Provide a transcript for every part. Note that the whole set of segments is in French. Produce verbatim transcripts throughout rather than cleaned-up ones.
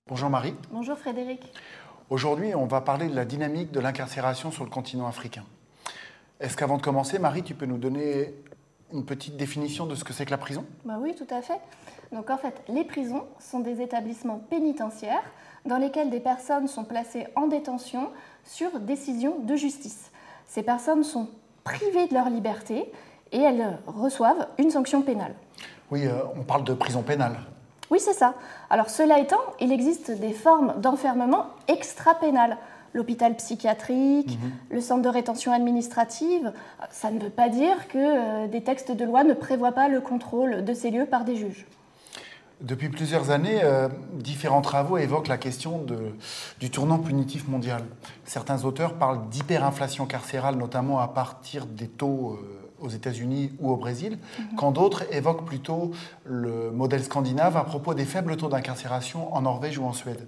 Bonjour Marie. Bonjour Frédéric. Aujourd'hui, on va parler de la dynamique de l'incarcération sur le continent africain. Est-ce qu'avant de commencer, Marie, tu peux nous donner une petite définition de ce que c'est que la prison ? Bah oui, tout à fait. Donc en fait, les prisons sont des établissements pénitentiaires dans lesquels des personnes sont placées en détention sur décision de justice. Ces personnes sont privées de leur liberté et elles reçoivent une sanction pénale. Oui, euh, on parle de prison pénale. Oui, c'est ça. Alors cela étant, il existe des formes d'enfermement extra-pénales. L'hôpital psychiatrique, mmh. le centre de rétention administrative, ça ne veut pas dire que euh, des textes de loi ne prévoient pas le contrôle de ces lieux par des juges. Depuis plusieurs années, euh, différents travaux évoquent la question de, du tournant punitif mondial. Certains auteurs parlent d'hyperinflation carcérale, notamment à partir des taux euh, aux États-Unis ou au Brésil, mmh. quand d'autres évoquent plutôt le modèle scandinave à propos des faibles taux d'incarcération en Norvège ou en Suède.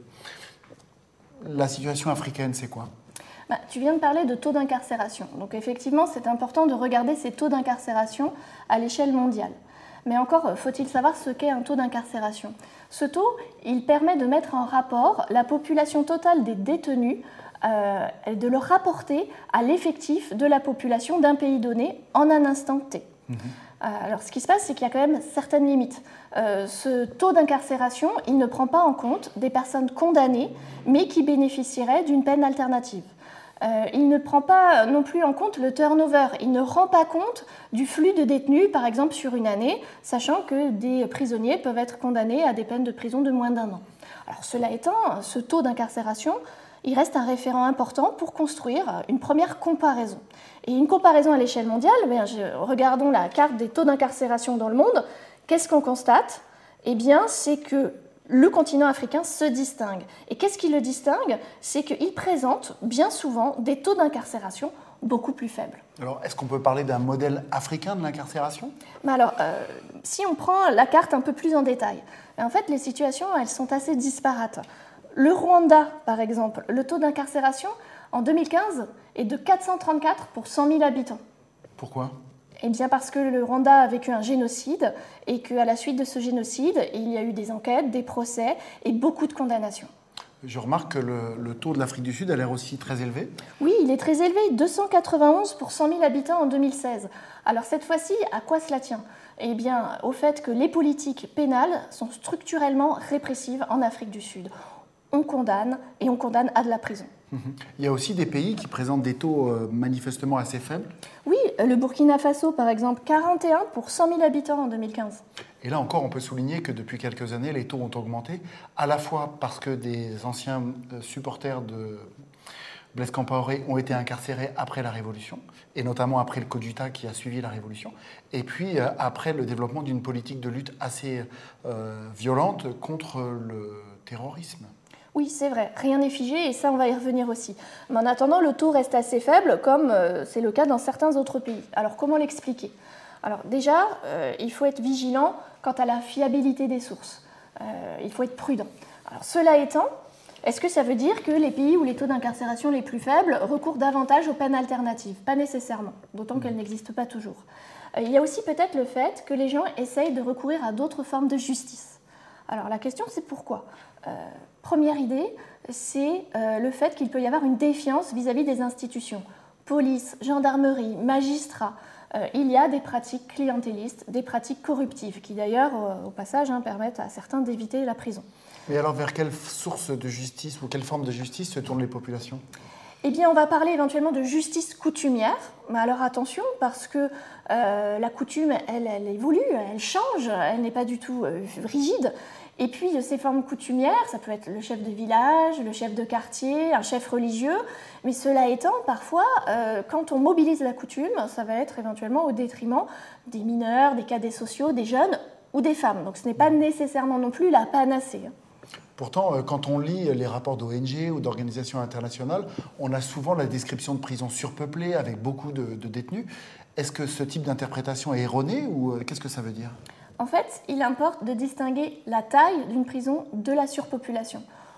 La situation africaine, c'est quoi ? Bah, tu viens de parler de taux d'incarcération. Donc effectivement, c'est important de regarder ces taux d'incarcération à l'échelle mondiale. Mais encore, faut-il savoir ce qu'est un taux d'incarcération. Ce taux, il permet de mettre en rapport la population totale des détenus euh, et de le rapporter à l'effectif de la population d'un pays donné en un instant T. Mmh. Alors, ce qui se passe, c'est qu'il y a quand même certaines limites. Euh, ce taux d'incarcération, il ne prend pas en compte des personnes condamnées, mais qui bénéficieraient d'une peine alternative. Euh, il ne prend pas non plus en compte le turnover. Il ne rend pas compte du flux de détenus, par exemple, sur une année, sachant que des prisonniers peuvent être condamnés à des peines de prison de moins d'un an. Alors, cela étant, ce taux d'incarcération, il reste un référent important pour construire une première comparaison. Et une comparaison à l'échelle mondiale, bien, je, regardons la carte des taux d'incarcération dans le monde. Qu'est-ce qu'on constate ? Eh bien, c'est que le continent africain se distingue. Et qu'est-ce qui le distingue ? C'est qu'il présente bien souvent des taux d'incarcération beaucoup plus faibles. Alors, est-ce qu'on peut parler d'un modèle africain de l'incarcération ? Mais alors, euh, si on prend la carte un peu plus en détail, en fait, les situations, elles sont assez disparates. Le Rwanda, par exemple, le taux d'incarcération en deux mille quinze est de quatre cent trente-quatre pour cent mille habitants. Pourquoi ? Eh bien parce que le Rwanda a vécu un génocide et qu'à la suite de ce génocide, il y a eu des enquêtes, des procès et beaucoup de condamnations. Je remarque que le, le taux de l'Afrique du Sud a l'air aussi très élevé. Oui, il est très élevé, deux cent quatre-vingt-onze pour cent mille habitants en deux mille seize. Alors cette fois-ci, à quoi cela tient ? Eh bien au fait que les politiques pénales sont structurellement répressives en Afrique du Sud. On condamne et on condamne à de la prison. Il y a aussi des pays qui présentent des taux euh, manifestement assez faibles. Oui, le Burkina Faso, par exemple, quarante et un pour cent mille habitants en deux mille quinze. Et là encore, on peut souligner que depuis quelques années, les taux ont augmenté, à la fois parce que des anciens supporters de Blaise Compaoré ont été incarcérés après la Révolution, et notamment après le coup d'État qui a suivi la Révolution, et puis euh, après le développement d'une politique de lutte assez euh, violente contre le terrorisme. Oui, c'est vrai, rien n'est figé et ça, on va y revenir aussi. Mais en attendant, le taux reste assez faible, comme euh, c'est le cas dans certains autres pays. Alors, comment l'expliquer ? Alors déjà, euh, il faut être vigilant quant à la fiabilité des sources. Euh, il faut être prudent. Alors, cela étant, est-ce que ça veut dire que les pays où les taux d'incarcération les plus faibles recourent davantage aux peines alternatives ? Pas nécessairement, d'autant qu'elles n'existent pas toujours. Euh, il y a aussi peut-être le fait que les gens essayent de recourir à d'autres formes de justice. Alors la question, c'est pourquoi ? Euh, première idée, c'est euh, le fait qu'il peut y avoir une défiance vis-à-vis des institutions. Police, gendarmerie, magistrats, euh, il y a des pratiques clientélistes, des pratiques corruptives, qui d'ailleurs, euh, au passage, hein, permettent à certains d'éviter la prison. Mais alors vers quelle source de justice ou quelle forme de justice se tournent les populations ? Eh bien, on va parler éventuellement de justice coutumière, mais alors attention, parce que euh, la coutume, elle, elle évolue, elle change, elle n'est pas du tout euh, rigide. Et puis, ces formes coutumières, ça peut être le chef de village, le chef de quartier, un chef religieux, mais cela étant, parfois, euh, quand on mobilise la coutume, ça va être éventuellement au détriment des mineurs, des cadets sociaux, des jeunes ou des femmes. Donc, ce n'est pas nécessairement non plus la panacée. Pourtant, quand on lit les rapports d'O N G ou d'organisations internationales, on a souvent la description de prisons surpeuplées avec beaucoup de, de détenus. Est-ce que ce type d'interprétation est erroné ou qu'est-ce que ça veut dire ? En fait, il importe de distinguer la taille d'une prison de la surpopulation.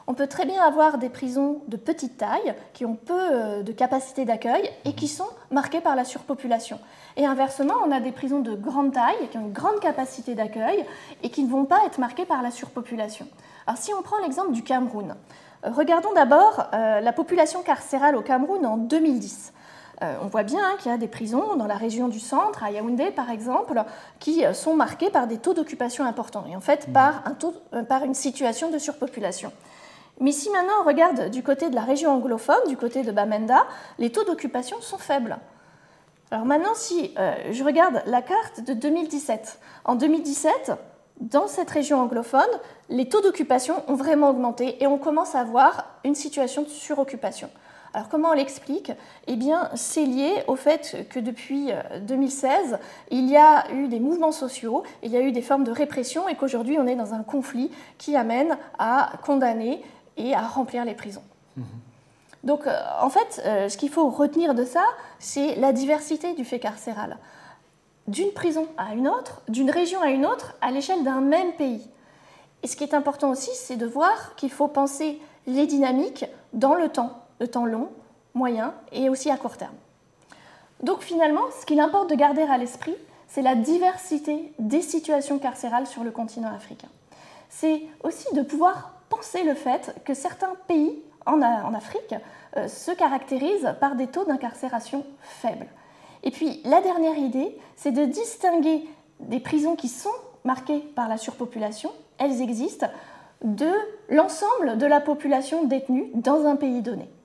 On peut très bien avoir des prisons de petite taille, qui ont peu de capacité d'accueil et qui sont marquées par la surpopulation. Et inversement, on a des prisons de grande taille, qui ont une grande capacité d'accueil et qui ne vont pas être marquées par la surpopulation. Alors si on prend l'exemple du Cameroun, regardons d'abord euh, la population carcérale au Cameroun en deux mille dix. Euh, on voit bien hein, qu'il y a des prisons dans la région du centre, à Yaoundé par exemple, qui sont marquées par des taux d'occupation importants et en fait par, un taux, euh, par une situation de surpopulation. Mais si maintenant on regarde du côté de la région anglophone, du côté de Bamenda, les taux d'occupation sont faibles. Alors maintenant, si euh, je regarde la carte de deux mille dix-sept, en deux mille dix-sept, dans cette région anglophone, les taux d'occupation ont vraiment augmenté et on commence à avoir une situation de suroccupation. Alors comment on l'explique ? Eh bien, c'est lié au fait que depuis deux mille seize, il y a eu des mouvements sociaux, il y a eu des formes de répression et qu'aujourd'hui on est dans un conflit qui amène à condamner et à remplir les prisons. Mmh. Donc, euh, en fait, euh, ce qu'il faut retenir de ça, c'est la diversité du fait carcéral. D'une prison à une autre, d'une région à une autre, à l'échelle d'un même pays. Et ce qui est important aussi, c'est de voir qu'il faut penser les dynamiques dans le temps, le temps long, moyen et aussi à court terme. Donc finalement, ce qu'il importe de garder à l'esprit, c'est la diversité des situations carcérales sur le continent africain. C'est aussi de pouvoir penser le fait que certains pays en, en Afrique euh, se caractérisent par des taux d'incarcération faibles. Et puis la dernière idée, c'est de distinguer des prisons qui sont marquées par la surpopulation, elles existent, de l'ensemble de la population détenue dans un pays donné.